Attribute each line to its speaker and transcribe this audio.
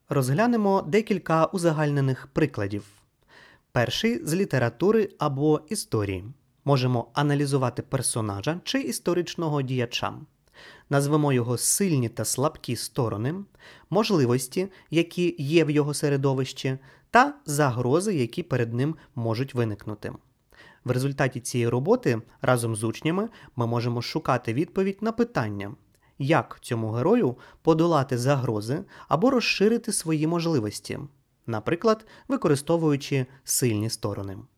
Speaker 1: Розглянемо декілька узагальнених прикладів. Перший – з літератури або історії. Можемо аналізувати персонажа чи історичного діяча. Назвемо його сильні та слабкі сторони, можливості, які є в його середовищі, та загрози, які перед ним можуть виникнути. В результаті цієї роботи разом з учнями ми можемо шукати відповідь на питання, як цьому герою подолати загрози або розширити свої можливості, наприклад, використовуючи сильні сторони.